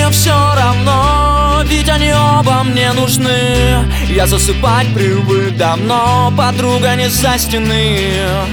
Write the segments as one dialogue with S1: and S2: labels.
S1: мне все равно, ведь они оба мне нужны. Я засыпать привык давно, подруга не со стены.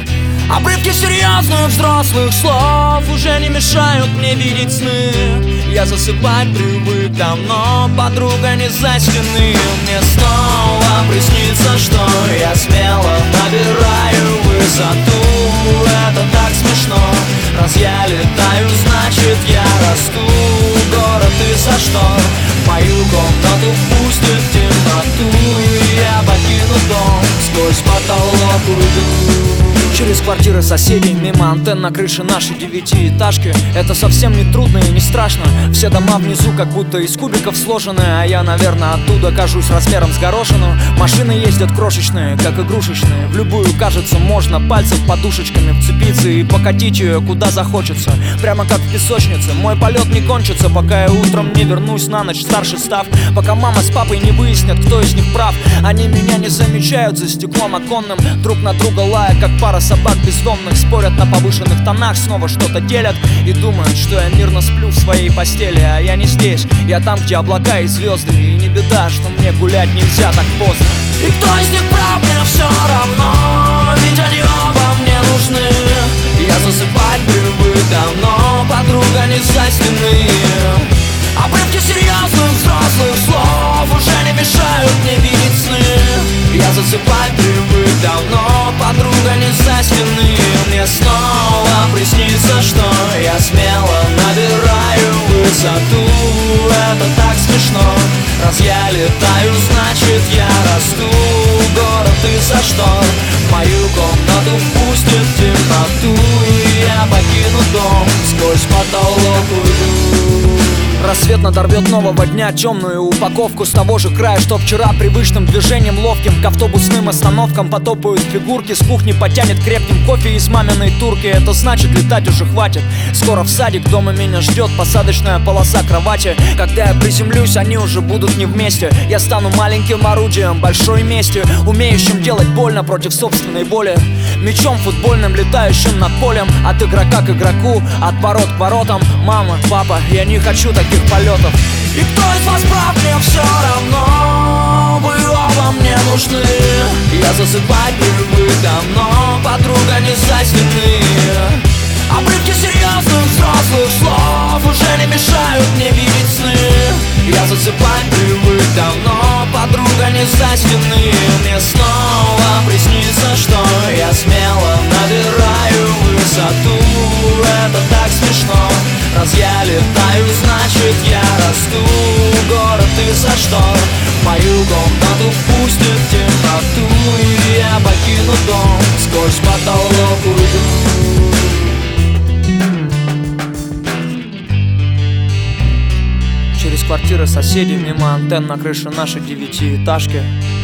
S1: Обрывки серьезных взрослых слов уже не мешают мне видеть сны. Я засыпать привык давно, подруга не за стены. Мне снова приснится, что я смело набираю высоту. Это так смешно, раз я летаю, значит я расту. Город из-за штор мою комнату впустит в темноту. И я покину дом, сквозь потолок уйду. Через квартиры соседей, мимо антенн на крыше нашей девятиэтажки. Это совсем не трудно и не страшно. Все дома внизу как будто из кубиков сложены, а я, наверное, оттуда кажусь размером с горошину. Машины ездят крошечные, как игрушечные. В любую, кажется, можно пальцев подушечками вцепиться и покатить ее куда захочется, прямо как в песочнице. Мой полет не кончится, пока я утром не вернусь на ночь старше став. Пока мама с папой не выяснят, кто из них прав. Они меня не замечают за стеклом оконным, друг на друга лая, как пара собак бездомных. Спорят на повышенных тонах, снова что-то делят и думают, что я мирно сплю в своей постели. А я не здесь, я там, где облака и звезды. И не беда, что мне гулять нельзя так поздно. И кто из них прав, мне все равно, ведь они оба мне нужны. Я засыпать привык давно, подруга не со стены. Обрывки серьезных взрослых слов уже не мешают мне видеть сны. Я засыпать привык давно, подруга не со стены. Мне снова приснится, что я смело набираю высоту. Это так смешно, раз я летаю, значит я расту. Город из-за штор мою комнату впустит в темноту. И я покину дом, сквозь потолок уйду. Рассвет надорвет нового дня темную упаковку с того же края, что вчера. Привычным движением ловким к автобусным остановкам потопают фигурки. С кухни потянет крепким кофе из маминой турки. Это значит, летать уже хватит. Скоро в садик, дома меня ждет посадочная полоса кровати. Когда я приземлюсь, они уже будут не вместе. Я стану маленьким орудием большой мести, умеющим делать больно против собственной боли. Мячом футбольным, летающим над полем. От игрока к игроку, от ворот к воротам. Мама, папа, я не хочу таких полетов. И кто из вас прав, мне все равно, вы оба мне нужны. Я засыпать привык давно, подруга не со стены. Обрывки серьезных взрослых слов уже не мешают мне видеть сны. Я засыпать привык давно, подруга не со стены. Мне снова приснится, что я смело набираю высоту. Это так смешно, раз я летаю, значит я расту. Город из-за штор мою комнату впустит в темноту. И я покину дом, сквозь потолок уйду. Через квартиры соседей, мимо антенн на крыше нашей девятиэтажки.